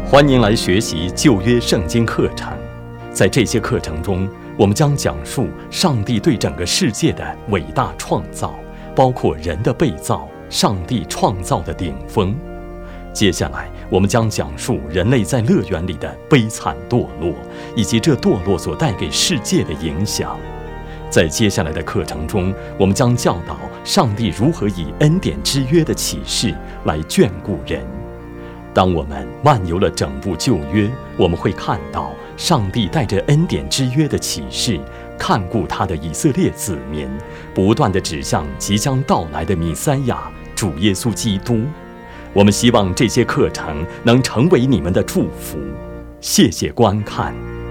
欢迎来学习旧约圣经课程。在这些课程中，我们将讲述上帝对整个世界的伟大创造，包括人的被造，上帝创造的顶峰。接下来，我们将讲述人类在乐园里的悲惨堕落，以及这堕落所带给世界的影响。在接下来的课程中，我们将教导上帝如何以恩典之约的启示来眷顾人。当我们漫游了整部旧约，我们会看到上帝带着恩典之约的启示，看顾他的以色列子民，不断地指向即将到来的弥赛亚主耶稣基督。我们希望这些课程能成为你们的祝福。谢谢观看。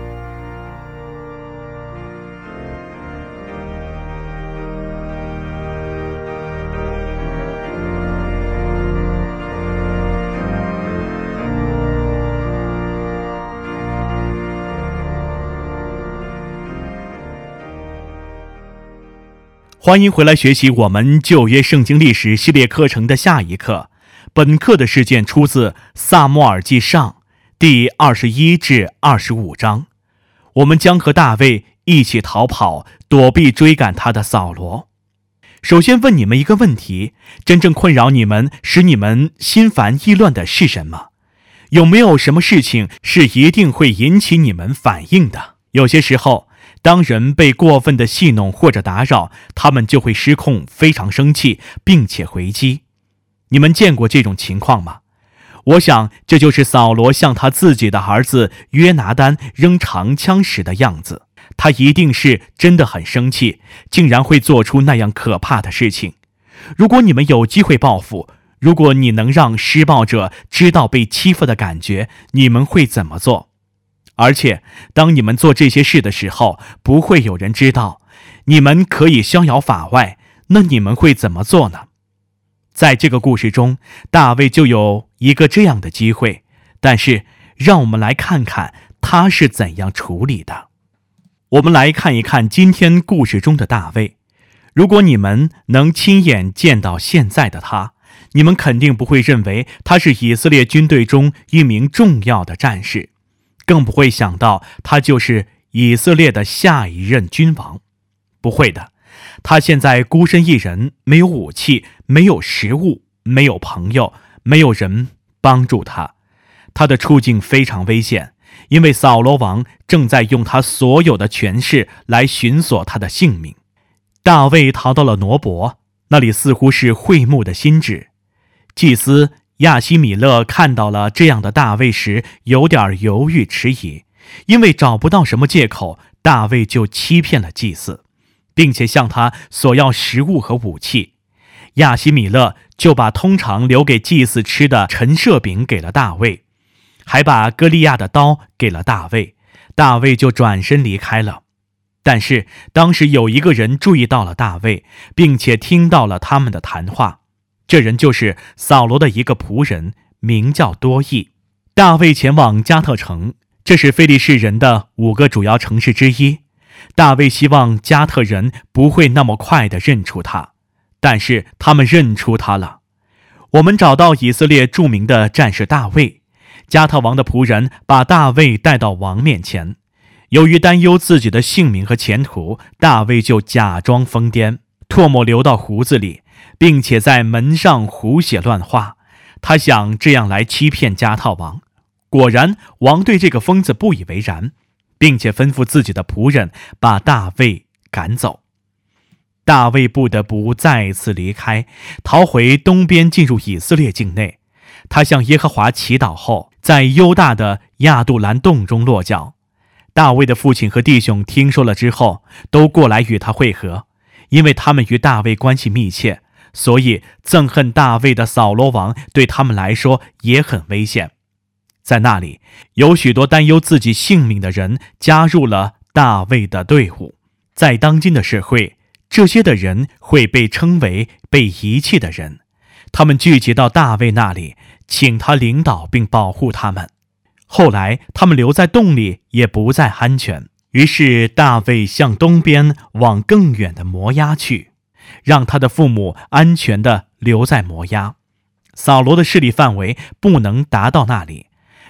欢迎回来学习我们旧约圣经历史系列课程的下一课。本课的事件出自撒母耳记上第21至25章。我们将和大卫一起逃跑，躲避追赶他的扫罗。首先问你们一个问题：真正困扰你们，使你们心烦意乱的是什么？有没有什么事情是一定会引起你们反应的？有些时候，当人被过分的戏弄或者打扰，他们就会失控，非常生气，并且回击。你们见过这种情况吗？我想这就是扫罗向他自己的儿子约拿单扔长枪时的样子。他一定是真的很生气，竟然会做出那样可怕的事情。如果你们有机会报复，如果你能让施暴者知道被欺负的感觉，你们会怎么做？而且当你们做这些事的时候，不会有人知道，你们可以逍遥法外，那你们会怎么做呢？在这个故事中，大卫就有一个这样的机会，但是让我们来看看他是怎样处理的。我们来看一看今天故事中的大卫。如果你们能亲眼见到现在的他，你们肯定不会认为他是以色列军队中一名重要的战士，更不会想到他就是以色列的下一任君王。不会的，他现在孤身一人，没有武器，没有食物，没有朋友，没有人帮助他。他的处境非常危险，因为扫罗王正在用他所有的权势来寻索他的性命。大卫逃到了挪伯，那里似乎是会幕的心旨。祭司亚希米勒看到了这样的大卫时，有点犹豫迟疑，因为找不到什么借口，大卫就欺骗了祭司，并且向他索要食物和武器。亚希米勒就把通常留给祭司吃的陈设饼给了大卫，还把歌利亚的刀给了大卫。大卫就转身离开了。但是当时有一个人注意到了大卫，并且听到了他们的谈话。这人就是扫罗的一个仆人，名叫多益。大卫前往加特城，这是非利士人的5个主要城市之一。大卫希望加特人不会那么快地认出他，但是他们认出他了。我们找到以色列著名的战士大卫，加特王的仆人把大卫带到王面前。由于担忧自己的性命和前途，大卫就假装疯癫，唾沫流到胡子里，并且在门上胡写乱画。他想这样来欺骗加特王。果然，王对这个疯子不以为然，并且吩咐自己的仆人把大卫赶走。大卫不得不再次离开，逃回东边，进入以色列境内。他向耶和华祈祷后，在犹大的亚杜兰洞中落脚。大卫的父亲和弟兄听说了之后，都过来与他会合。因为他们与大卫关系密切，所以憎恨大卫的扫罗王对他们来说也很危险。在那里，有许多担忧自己性命的人加入了大卫的队伍。在当今的社会，这些的人会被称为被遗弃的人。他们聚集到大卫那里，请他领导并保护他们。后来他们留在洞里也不再安全，于是大卫向东边往更远的摩押去，让他的父母安全地留在摩押。扫罗的势力范围不能达到那里，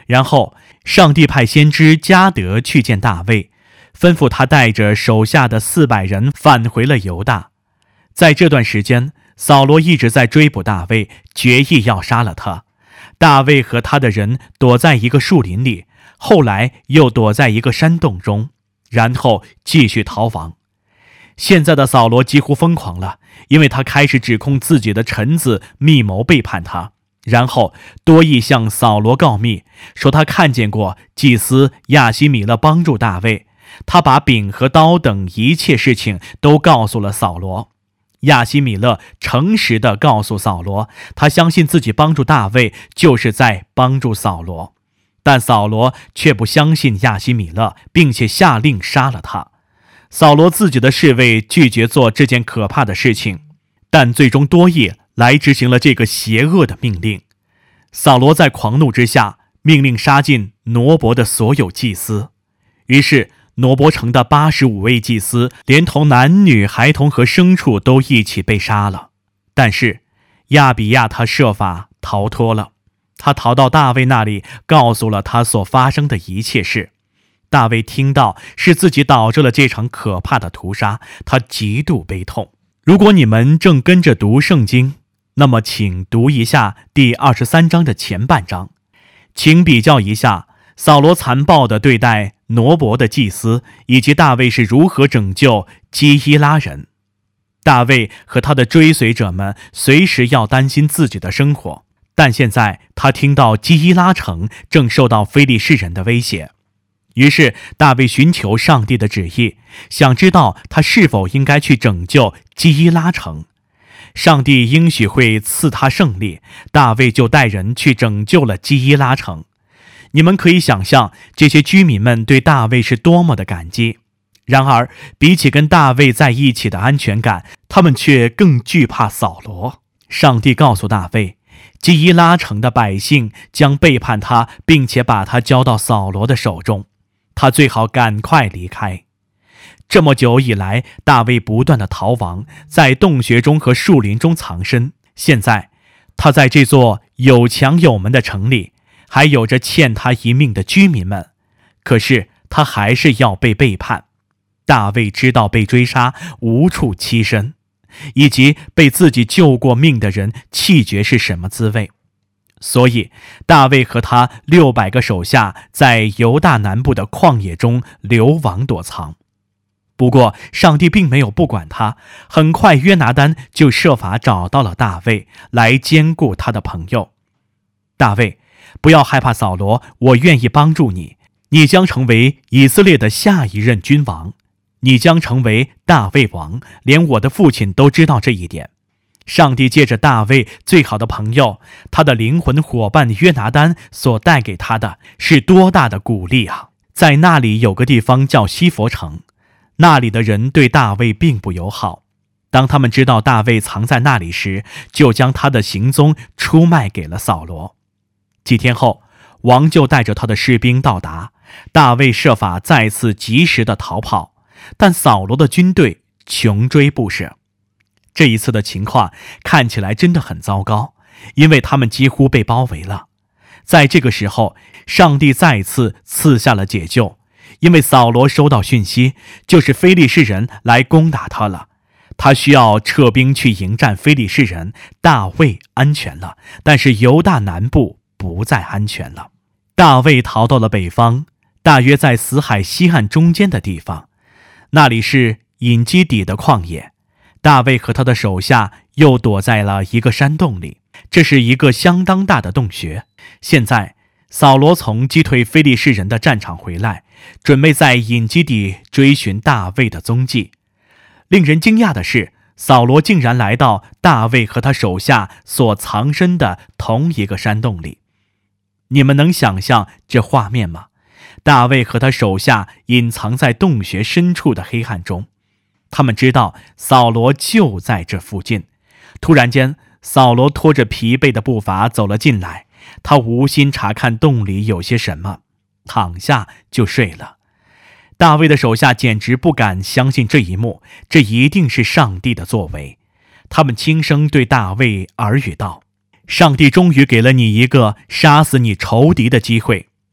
然后上帝派先知加德去见大卫，吩咐他带着手下的400人返回了犹大。在这段时间，扫罗一直在追捕大卫，决意要杀了他。大卫和他的人躲在一个树林里，后来又躲在一个山洞中，然后继续逃亡。现在的扫罗几乎疯狂了，因为他开始指控自己的臣子密谋背叛他，然后多益向扫罗告密，说他看见过祭司亚希米勒帮助大卫，他把饼和刀等一切事情都告诉了扫罗。亚希米勒诚实地告诉扫罗，他相信自己帮助大卫就是在帮助扫罗，但扫罗却不相信亚希米勒，并且下令杀了他。扫罗自己的侍卫拒绝做这件可怕的事情，但最终多益来执行了这个邪恶的命令。扫罗在狂怒之下，命令杀尽挪伯的所有祭司。于是挪伯城的85位祭司，连同男女孩童和牲畜都一起被杀了。但是亚比亚他设法逃脱了，他逃到大卫那里，告诉了他所发生的一切事。大卫听到是自己导致了这场可怕的屠杀，他极度悲痛。如果你们正跟着读圣经，那么请读一下第23章的前半章，请比较一下扫罗残暴地对待挪伯的祭司，以及大卫是如何拯救基伊拉人。大卫和他的追随者们随时要担心自己的生活，但现在他听到基伊拉城正受到非利士人的威胁，于是大卫寻求上帝的旨意，想知道他是否应该去拯救基伊拉城。上帝应许会赐他胜利，大卫就带人去拯救了基伊拉城。你们可以想象这些居民们对大卫是多么的感激。然而比起跟大卫在一起的安全感，他们却更惧怕扫罗。上帝告诉大卫，基伊拉城的百姓将背叛他，并且把他交到扫罗的手中，他最好赶快离开。这么久以来，大卫不断的逃亡，在洞穴中和树林中藏身。现在他在这座有墙有门的城里，还有着欠他一命的居民们，可是他还是要被背叛。大卫知道被追杀无处栖身，以及被自己救过命的人气绝是什么滋味，所以大卫和他600个手下在犹大南部的旷野中流亡躲藏。不过上帝并没有不管他，很快约拿单就设法找到了大卫，来兼顾他的朋友。大卫，不要害怕扫罗，我愿意帮助你，你将成为以色列的下一任君王，你将成为大卫王，连我的父亲都知道这一点。上帝借着大卫最好的朋友，他的灵魂伙伴约拿单所带给他的是多大的鼓励啊！在那里有个地方叫西佛城，那里的人对大卫并不友好。当他们知道大卫藏在那里时，就将他的行踪出卖给了扫罗。几天后，王就带着他的士兵到达，大卫设法再次及时的逃跑，但扫罗的军队穷追不舍。这一次的情况看起来真的很糟糕，因为他们几乎被包围了。在这个时候，上帝再次赐下了解救，因为扫罗收到讯息，就是非利士人来攻打他了。他需要撤兵去迎战非利士人，大卫安全了，但是犹大南部不再安全了。大卫逃到了北方，大约在死海西岸中间的地方，那里是隐基底的旷野。大卫和他的手下又躲在了一个山洞里，这是一个相当大的洞穴。现在扫罗从击退非利士人的战场回来，准备在隐基底追寻大卫的踪迹。令人惊讶的是，扫罗竟然来到大卫和他手下所藏身的同一个山洞里。你们能想象这画面吗？大卫和他手下隐藏在洞穴深处的黑暗中，他们知道扫罗就在这附近。突然间，扫罗拖着疲惫的步伐走了进来，他无心查看洞里有些什么，躺下就睡了。大卫的手下简直不敢相信这一幕，这一定是上帝的作为。他们轻声对大卫耳语道：上帝终于给了你一个杀死你仇敌的机会，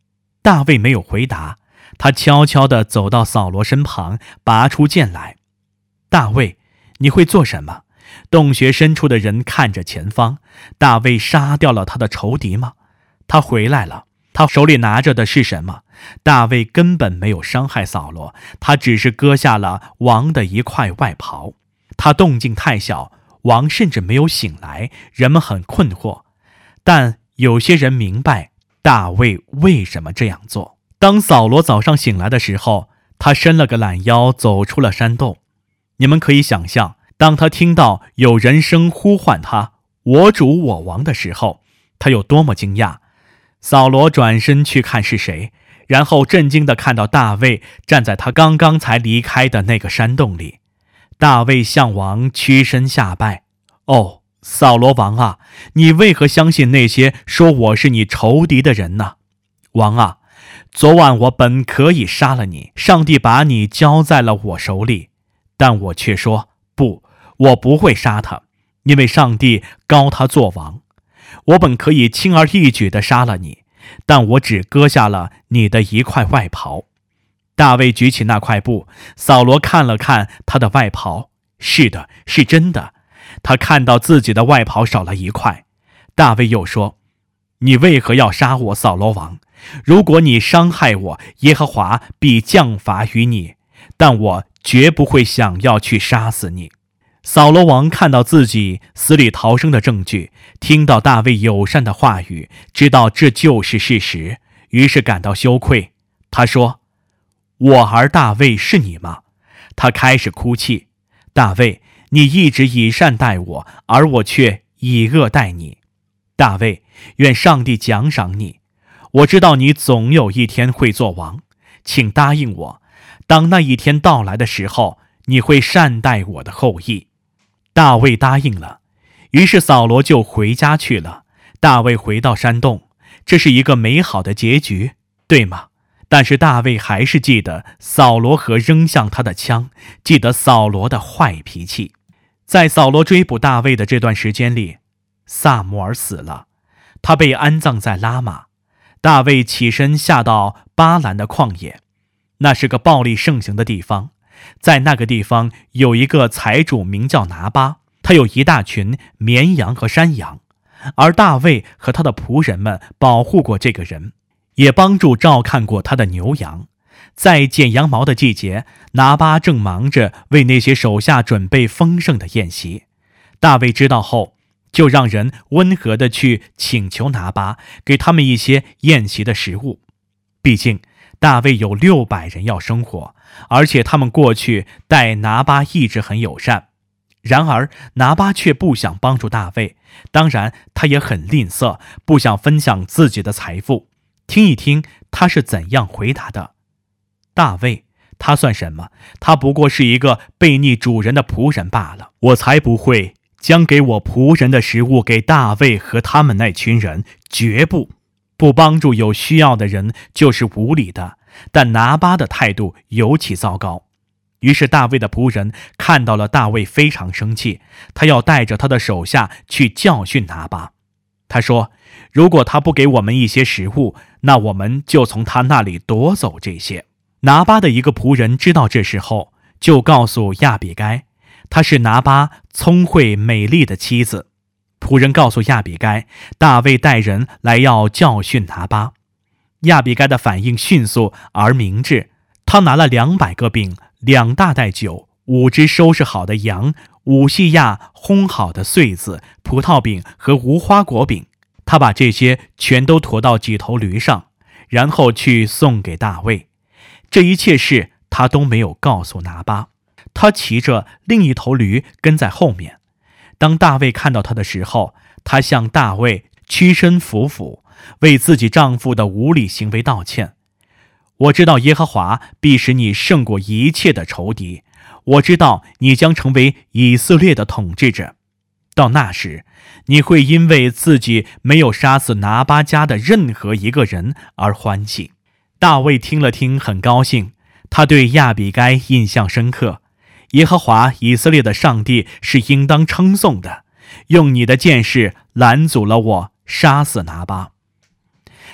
大卫没有回答，他悄悄地走到扫罗身旁，拔出剑来。大卫，你会做什么？洞穴深处的人看着前方，大卫杀掉了他的仇敌吗？他回来了，他手里拿着的是什么？大卫根本没有伤害扫罗，他只是割下了王的一块外袍。他动静太小，王甚至没有醒来，人们很困惑。但有些人明白大卫为什么这样做。当扫罗早上醒来的时候，他伸了个懒腰，走出了山洞。你们可以想象，当他听到有人声呼唤他“我主我王”的时候，他有多么惊讶。扫罗转身去看是谁，然后震惊地看到大卫站在他刚刚才离开的那个山洞里。大卫向王屈身下拜：“哦，扫罗王啊，你为何相信那些说我是你仇敌的人呢？王啊，昨晚我本可以杀了你，上帝把你交在了我手里，但我却说不，我不会杀他，因为上帝膏他做王。我本可以轻而易举地杀了你，但我只割下了你的一块外袍。”大卫举起那块布，扫罗看了看他的外袍，是的，是真的。他看到自己的外袍少了一块。大卫又说：“你为何要杀我，扫罗王？如果你伤害我，耶和华必降罚于你，但我绝不会想要去杀死你。”扫罗王看到自己死里逃生的证据，听到大卫友善的话语，知道这就是事实，于是感到羞愧。他说：“我儿大卫是你吗？”他开始哭泣。大卫，你一直以善待我，而我却以恶待你。大卫，愿上帝奖赏你。我知道你总有一天会做王，请答应我，当那一天到来的时候，你会善待我的后裔。大卫答应了，于是扫罗就回家去了。大卫回到山洞，这是一个美好的结局，对吗？但是大卫还是记得扫罗和扔向他的枪，记得扫罗的坏脾气。在扫罗追捕大卫的这段时间里，撒母耳死了，他被安葬在拉玛。大卫起身下到巴兰的旷野，那是个暴力盛行的地方。在那个地方有一个财主名叫拿巴，他有一大群绵羊和山羊，而大卫和他的仆人们保护过这个人，也帮助照看过他的牛羊。在剪羊毛的季节，拿巴正忙着为那些手下准备丰盛的宴席。大卫知道后，就让人温和地去请求拿巴，给他们一些宴席的食物。毕竟大卫有600人要生活，而且他们过去待拿巴一直很友善。然而拿巴却不想帮助大卫，当然他也很吝啬，不想分享自己的财富。听一听他是怎样回答的。大卫，他算什么？他不过是一个悖逆主人的仆人罢了。我才不会将给我仆人的食物给大卫和他们那群人，绝不。不帮助有需要的人就是无理的。但拿巴的态度尤其糟糕。于是大卫的仆人看到了大卫非常生气，他要带着他的手下去教训拿巴。他说，如果他不给我们一些食物，那我们就从他那里夺走这些。拿巴的一个仆人知道这事后，就告诉亚比该，她是拿巴聪慧美丽的妻子。仆人告诉亚比该，大卫带人来要教训拿巴。亚比该的反应迅速而明智，他拿了200个饼、2大袋酒、5只收拾好的羊、5细亚烘好的穗子、葡萄饼和无花果饼。他把这些全都驮到几头驴上，然后去送给大卫。这一切事他都没有告诉拿巴，他骑着另一头驴跟在后面。当大卫看到他的时候，他向大卫屈身俯伏，为自己丈夫的无理行为道歉。我知道耶和华必使你胜过一切的仇敌，我知道你将成为以色列的统治者。到那时，你会因为自己没有杀死拿巴家的任何一个人而欢喜。大卫听了听，很高兴，他对亚比该印象深刻。耶和华以色列的上帝是应当称颂的，用你的剑士拦阻了我杀死拿巴。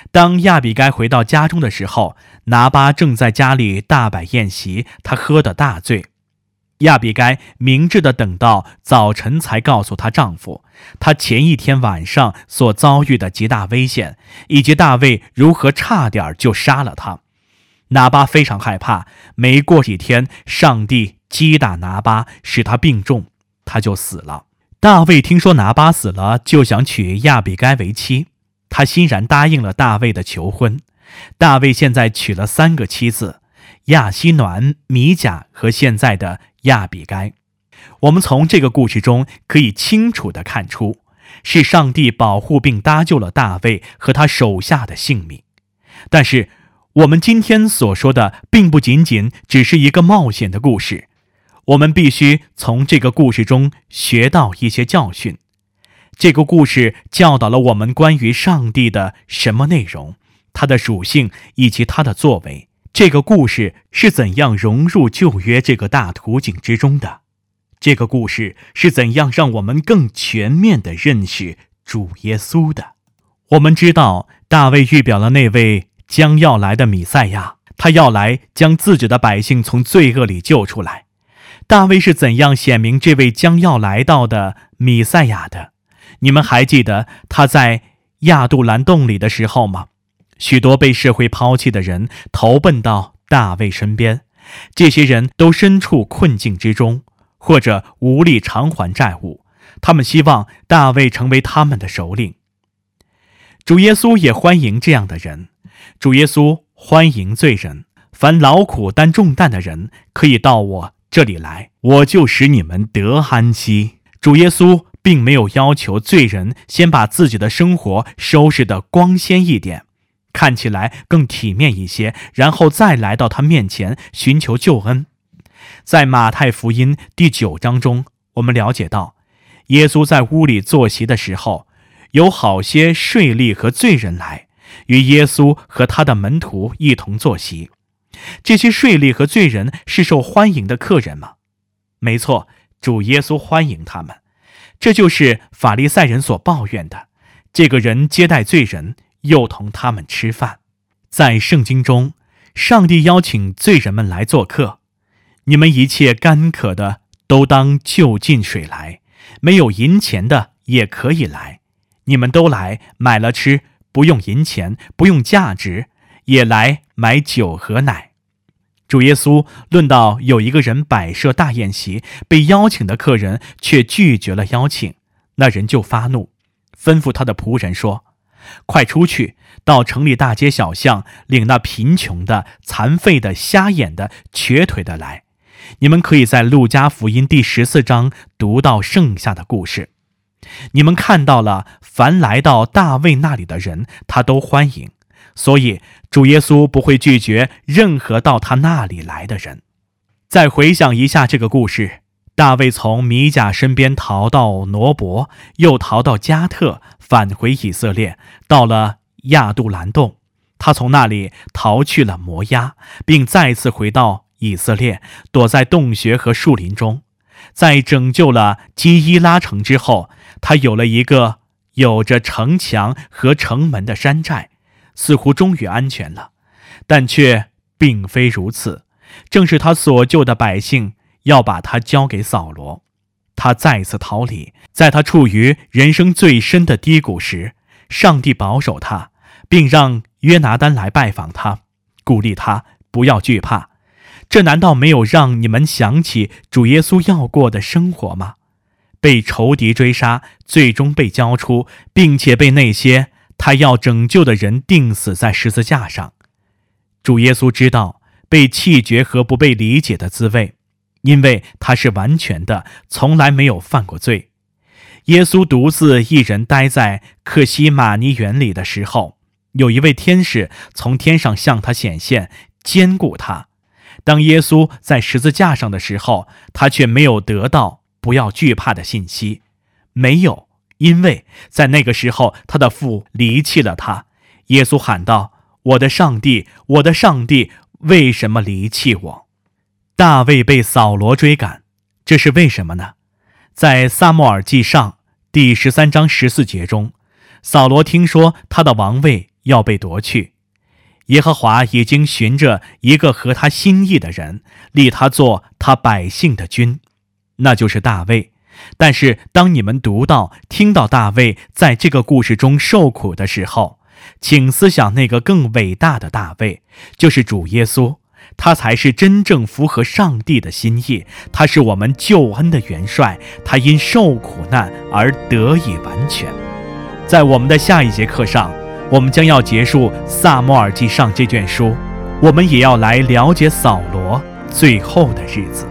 当亚比该回到家中的时候，拿巴正在家里大摆宴席，他喝得大醉。亚比该明智地等到早晨才告诉她丈夫，她前一天晚上所遭遇的极大危险，以及大卫如何差点就杀了她。拿巴非常害怕，没过几天，上帝击打拿巴，使他病重，他就死了。大卫听说拿巴死了，就想娶亚比该为妻，他欣然答应了大卫的求婚。大卫现在娶了3个妻子：亚希暖、米甲和现在的亚比该。我们从这个故事中可以清楚地看出，是上帝保护并搭救了大卫和他手下的性命。但是我们今天所说的并不仅仅只是一个冒险的故事，我们必须从这个故事中学到一些教训。这个故事教导了我们关于上帝的什么内容，他的属性以及他的作为。这个故事是怎样融入旧约这个大图景之中的？这个故事是怎样让我们更全面地认识主耶稣的？我们知道大卫预表了那位将要来的弥赛亚，他要来将自己的百姓从罪恶里救出来。大卫是怎样显明这位将要来到的弥赛亚的？你们还记得他在亚杜兰洞里的时候吗？许多被社会抛弃的人投奔到大卫身边，这些人都身处困境之中，或者无力偿还债务，他们希望大卫成为他们的首领。主耶稣也欢迎这样的人，主耶稣欢迎罪人，凡劳苦担重担的人可以到我这里来，我就使你们得安息。主耶稣并没有要求罪人先把自己的生活收拾得光鲜一点，看起来更体面一些，然后再来到他面前寻求救恩。在马太福音第9章中，我们了解到，耶稣在屋里坐席的时候，有好些税吏和罪人来，与耶稣和他的门徒一同坐席。这些税吏和罪人是受欢迎的客人吗？没错，主耶稣欢迎他们。这就是法利赛人所抱怨的，这个人接待罪人，又同他们吃饭。在圣经中，上帝邀请罪人们来做客，你们一切干渴的都当就近水来，没有银钱的也可以来，你们都来买了吃，不用银钱，不用价值，也来买酒和奶。主耶稣论到有一个人摆设大宴席，被邀请的客人却拒绝了邀请，那人就发怒，吩咐他的仆人说：快出去，到城里大街小巷，领那贫穷的、残废的、瞎眼的、瘸腿的来。你们可以在路加福音第14章读到剩下的故事。你们看到了，凡来到大卫那里的人，他都欢迎，所以主耶稣不会拒绝任何到他那里来的人。再回想一下这个故事，大卫从米甲身边逃到挪伯，又逃到加特，返回以色列，到了亚杜兰洞，他从那里逃去了摩押，并再次回到以色列，躲在洞穴和树林中。在拯救了基伊拉城之后，他有了一个有着城墙和城门的山寨，似乎终于安全了，但却并非如此。正是他所救的百姓要把他交给扫罗，他再次逃离。在他处于人生最深的低谷时，上帝保守他，并让约拿单来拜访他，鼓励他不要惧怕。这难道没有让你们想起主耶稣要过的生活吗？被仇敌追杀，最终被交出，并且被那些他要拯救的人钉死在十字架上。主耶稣知道被弃绝和不被理解的滋味，因为他是完全的，从来没有犯过罪。耶稣独自一人待在克西马尼园里的时候，有一位天使从天上向他显现，坚固他。当耶稣在十字架上的时候，他却没有得到不要惧怕的信息。没有，因为在那个时候他的父离弃了他。耶稣喊道：我的上帝，我的上帝，为什么离弃我？大卫被扫罗追赶，这是为什么呢？在撒母耳记上第13章14节中，扫罗听说他的王位要被夺去。耶和华已经寻着一个合他心意的人，立他做他百姓的君，那就是大卫。但是当你们听到大卫在这个故事中受苦的时候，请思想那个更伟大的大卫，就是主耶稣。他才是真正符合上帝的心意，他是我们救恩的元帅，他因受苦难而得以完全。在我们的下一节课上，我们将要结束撒母耳记上这卷书，我们也要来了解扫罗最后的日子。